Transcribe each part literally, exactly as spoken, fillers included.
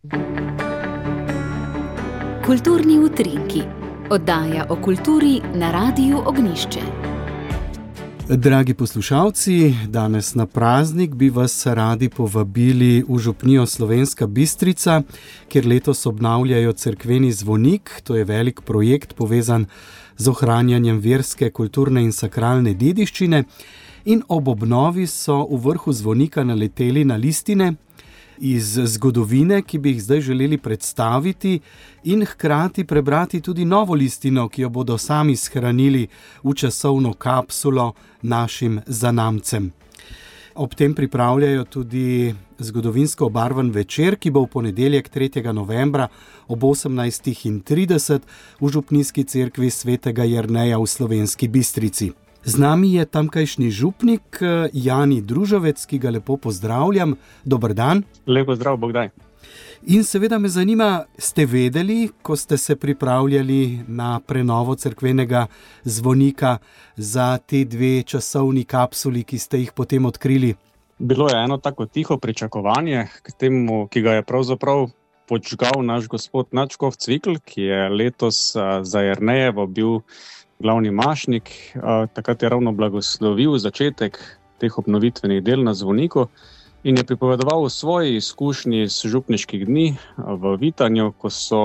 Kulturni utrinki. Oddaja o kulturi na Radiu Ognjišče. Dragi poslušalci, danes na praznik bi vas radi povabili v župnijo Slovenska Bistrica, kjer letos obnavljajo cerkveni zvonik. To je velik projekt povezan z ohranjanjem verske, kulturne in sakralne dediščine. In ob obnovi so v vrhu zvonika naleteli na listine iz zgodovine, ki bi jih zdaj želeli predstaviti in hkrati prebrati tudi novo listino, ki jo bodo sami shranili v časovno kapsulo našim zanamcem. Ob tem pripravljajo tudi zgodovinsko obarvan večer, ki bo v ponedeljek tretjega novembra ob osemnajstih trideset v župnijski cerkvi svetega Jerneja v Slovenski Bistrici. Z nami je tamkajšnji župnik Jani Družovec, ki ga lepo pozdravljam. Dober dan. Lep pozdrav, Bog daj. In seveda me zanima, ste vedeli, ko ste se pripravljali na prenovo cerkvenega zvonika za te dve časovni kapsuli, ki ste jih potem odkrili? Bilo je eno tako tiho pričakovanje k temu, ki ga je pravzaprav počgal naš gospod nadškof Cvikl, ki je letos za Jernejevo bil glavni mašnik. Takrat je ravno blagoslovil začetek teh obnovitvenih del na zvoniku in je pripovedoval o svoji izkušnji z župniških dni v Vitanju, ko so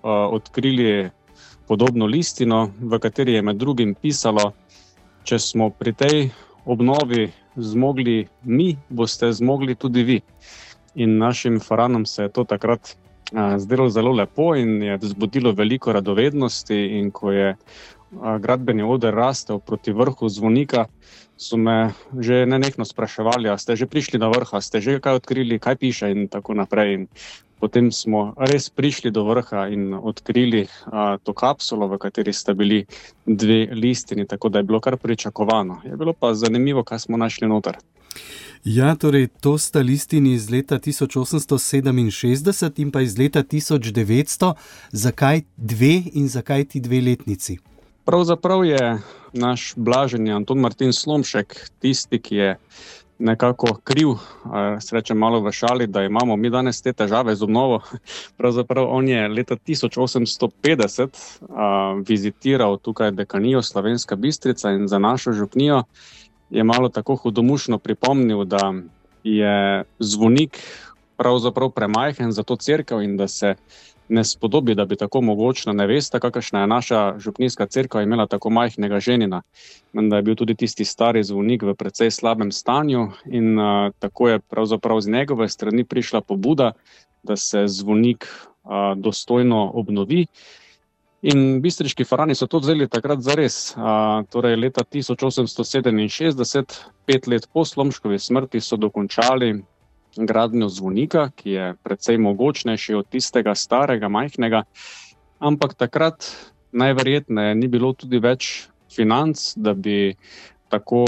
odkrili podobno listino, v kateri je med drugim pisalo: če smo pri tej obnovi zmogli mi, boste zmogli tudi vi. In našim faranom se je to takrat zdelo zelo lepo in je vzbudilo veliko radovednosti, in ko je gradbeni oder rastel proti vrhu zvonika, so me že nenehno spraševali, a ste že prišli na vrh, a ste že kaj odkrili, kaj piše in tako naprej. In potem smo res prišli do vrha in odkrili a, to kapsulo, v kateri sta bili dve listini, tako da je bilo kar pričakovano. Je bilo pa zanimivo, kaj smo našli noter. Ja, torej to sta listini iz leta tisoč osemsto sedeminšestdeset in pa iz leta tisoč devetsto. Zakaj dve in zakaj ti dve letnici? Pravzaprav je naš blaženi Anton Martin Slomšek tisti, ki je nekako kriv, srečem malo v šali, da imamo mi danes te težave z obnovo. Pravzaprav on je leta tisoč osemsto petdeset a, vizitiral tukaj dekanijo Slovenska Bistrica in za našo župnijo je malo tako hudomušno pripomnil, da je zvonik pravzaprav premajhen za to cerkev in da se ne spodobi, da bi tako mogočna nevesta, kakršna je naša župnijska cerkev, imela tako majhnega ženina. Menda je bil tudi tisti stari zvonik v precej slabem stanju in a, tako je pravzaprav z njegove strani prišla pobuda, da se zvonik a, dostojno obnovi. In bistriški farani so to vzeli takrat zares. A, torej leta tisoč osemsto sedeminšestdeset, pet let po Slomškovi smrti, so dokončali gradnjo zvonika, ki je precej mogočnejši od tistega starega, majhnega, ampak takrat najverjetneje ni bilo tudi več financ, da bi tako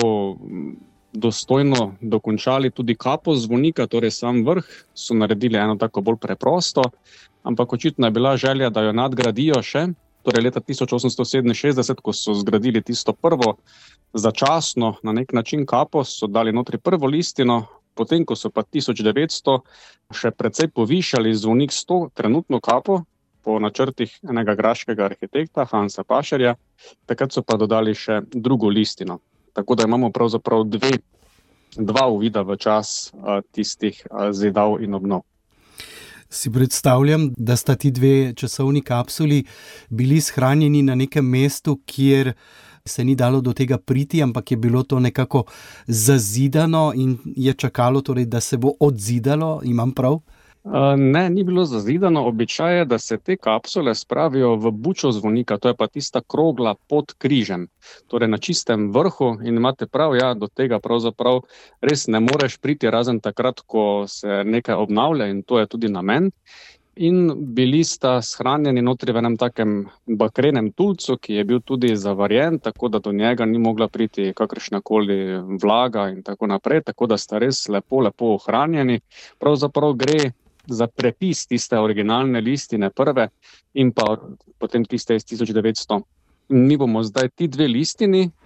dostojno dokončali tudi kapo zvonika, torej sam vrh so naredili eno tako bolj preprosto, ampak očitno je bila želja, da jo nadgradijo še. Torej leta tisoč osemsto sedeminšestdeset, ko so zgradili tisto prvo začasno na nek način kapo, so dali notri prvo listino. Potem, ko so pa tisoč devetsto še precej povišali zvonik s to trenutno kapo po načrtih enega graškega arhitekta Hansa Pašerja, takrat so pa dodali še drugo listino. Tako da imamo pravzaprav dve, dva uvida v čas a, tistih a, zidav in obnov. Si predstavljam, da sta ti dve časovni kapsuli bili shranjeni na nekem mestu, kjer se ni dalo do tega priti, ampak je bilo to nekako zazidano in je čakalo, torej, da se bo odzidalo, imam prav? Uh, ne, ni bilo zazidano. Običaj je, da se te kapsule spravijo v bučo zvonika, to je pa tista krogla pod križem, torej na čistem vrhu, in imate prav, ja, do tega pravzaprav res ne moreš priti, razen takrat, ko se nekaj obnavlja, in to je tudi namen. In bili sta shranjeni notri v enem takem bakrenem tulcu, ki je bil tudi zavarjen, tako da do njega ni mogla priti kakršnakoli vlaga in tako naprej, tako da sta res lepo, lepo ohranjeni. Pravzaprav gre za prepis tiste originalne listine prve in pa potem tiste iz tisoč devetsto. Mi bomo zdaj ti dve listini,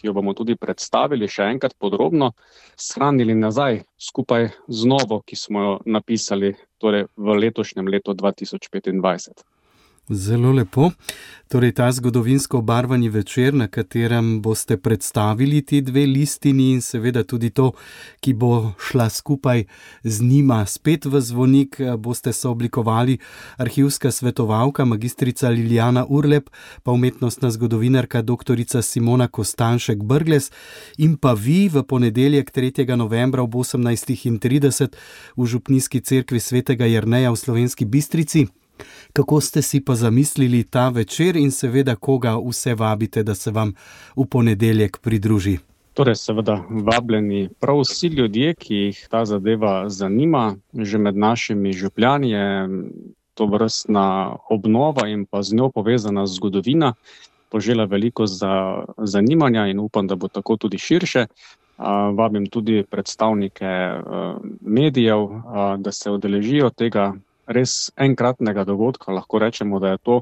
ki jo bomo tudi predstavili še enkrat podrobno, shranili nazaj skupaj z novo, ki smo jo napisali torej v letošnjem letu dva tisoč petindvajset. Zelo lepo. Torej ta zgodovinsko obarvani večer, na katerem boste predstavili ti dve listini in seveda tudi to, ki bo šla skupaj z njima spet v Zvonik, boste sooblikovali arhivska svetovalka magistrica Lilijana Urlep, pa umetnostna zgodovinarka doktorica Simona Kostanšek Brglez in pa vi v ponedeljek tretjega novembra ob osemnajstih trideset v Župnijski cerkvi svetega Jerneja v Slovenski Bistrici. Kako ste si pa zamislili ta večer in seveda koga vse vabite, da se vam v ponedeljek pridruži? Torej seveda vabljeni prav vsi ljudje, ki jih ta zadeva zanima. Že med našimi župljani je to vrstna obnova in pa z njo povezana zgodovina požela veliko za zanimanja in upam, da bo tako tudi širše. Vabim tudi predstavnike medijev, da se udeležijo tega res enkratnega dogodka, lahko rečemo, da je to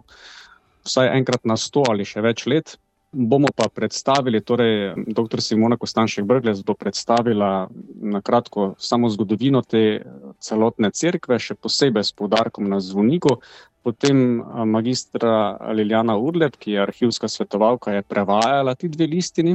vsaj enkrat na sto ali še več let. Bomo pa predstavili, torej dr. Simona Kostanšek Brglez bo predstavila na kratko samo zgodovino te celotne cerkve, še posebej s poudarkom na zvoniku. Potem magistra Lilijana Urlep, ki je arhivska svetovalka, je prevajala ti dve listini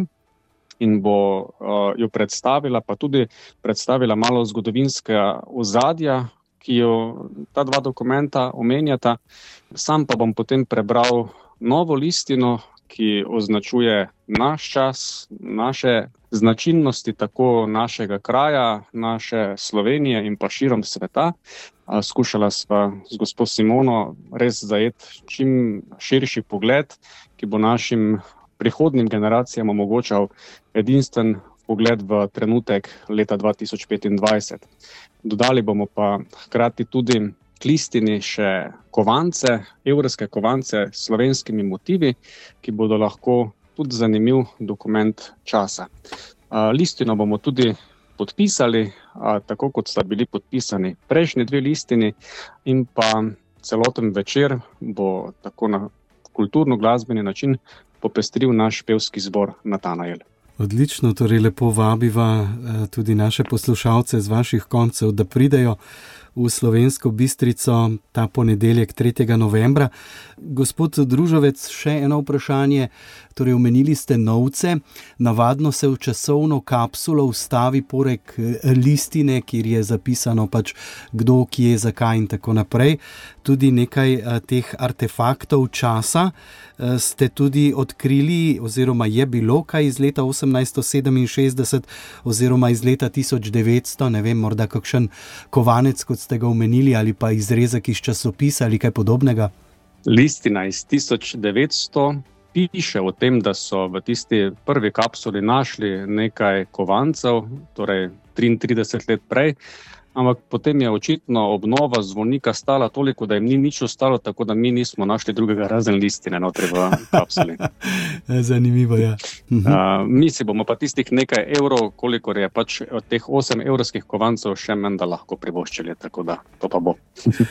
in bo uh, jo predstavila, pa tudi predstavila malo zgodovinskega ozadja, ki jo ta dva dokumenta omenjata. Sam pa bom potem prebral novo listino, ki označuje naš čas, naše značilnosti, tako našega kraja, naše Slovenije in pa širom sveta. Skušala sva z gospo Simono res zajeti čim širši pogled, ki bo našim prihodnim generacijam omogočal edinstven pogled v trenutek leta dva tisoč petindvajset. Dodali bomo pa hkrati tudi k listini še kovance, evrske kovance s slovenskimi motivi, ki bodo lahko tudi zanimiv dokument časa. Listino bomo tudi podpisali, tako kot sta bili podpisani prejšnji dve listini, in pa celoten večer bo tako na kulturno-glasbeni način popestril naš pevski zbor Natanael. Odlično, torej lepo vabiva tudi naše poslušalce z vaših koncev, da pridejo v Slovensko Bistrico ta ponedeljek tretjega novembra. Gospod Družovec, še eno vprašanje. Torej, omenili ste novce. Navadno se v časovno kapsulo vstavi poleg listine, kjer je zapisano pač kdo, kje, zakaj in tako naprej. Tudi nekaj teh artefaktov časa ste tudi odkrili, oziroma je bilo kaj iz leta osemnajststo sedeminšestdeset oziroma iz leta tisoč devetsto, ne vem, morda kakšen kovanec, kot ste ga omenili, ali pa izrezek iz časopisa ali kaj podobnega? Listina iz tisoč devetsto piše o tem, da so v tisti prvi kapsuli našli nekaj kovancev, torej triintrideset let prej, ampak potem je očitno obnova zvonika stala toliko, da jim ni nič ostalo, tako da mi nismo našli drugega razen listine notri v kapsuli. Zanimivo, ja. Uh, mi si bomo pa tistih nekaj evrov, kolikor je pač od teh osem evrskih kovancev še menda lahko privoščili, tako da to pa bo.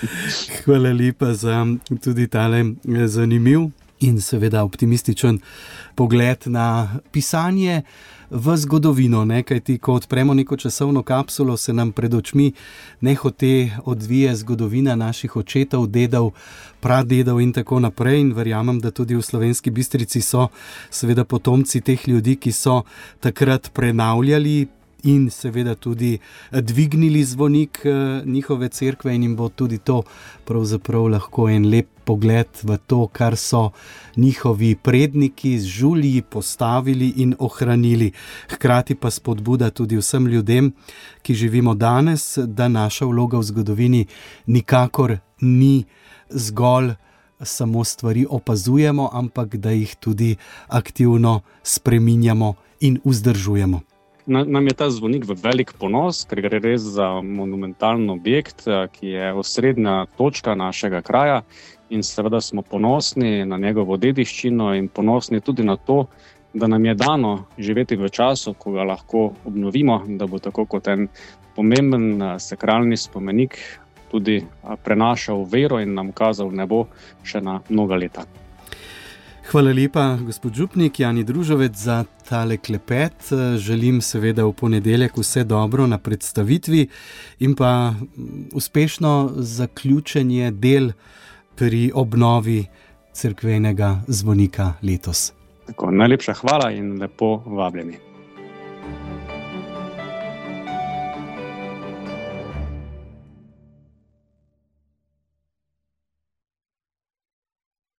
Hvala lepa za tudi tale zanimiv in seveda optimističen pogled na pisanje v zgodovino, ne? Kajti ko odpremo neko časovno kapsulo, se nam pred očmi nehote odvije zgodovina naših očetov, dedov, pradedov in tako naprej, in verjamem, da tudi v Slovenski Bistrici so seveda potomci teh ljudi, ki so takrat prenavljali in seveda tudi dvignili zvonik njihove cerkve, in jim bo tudi to pravzaprav lahko en lep pogled v to, kar so njihovi predniki z žulji postavili in ohranili. Hkrati pa spodbuda tudi vsem ljudem, ki živimo danes, da naša vloga v zgodovini nikakor ni zgolj samo stvari opazujemo, ampak da jih tudi aktivno spreminjamo in vzdržujemo. Nam je ta zvonik v velik ponos, ker gre res za monumentalen objekt, ki je osrednja točka našega kraja, in seveda smo ponosni na njegovo dediščino in ponosni tudi na to, da nam je dano živeti v času, ko ga lahko obnovimo, da bo tako kot en pomemben sakralni spomenik tudi prenašal vero in nam kazal nebo še na mnoga leta. Hvala lepa, gospod župnik Jani Družovec, za tale klepet. Želim seveda v ponedeljek vse dobro na predstavitvi in pa uspešno zaključenje del pri obnovi cerkvenega zvonika letos. Tako, najlepša hvala in lepo vabljeni.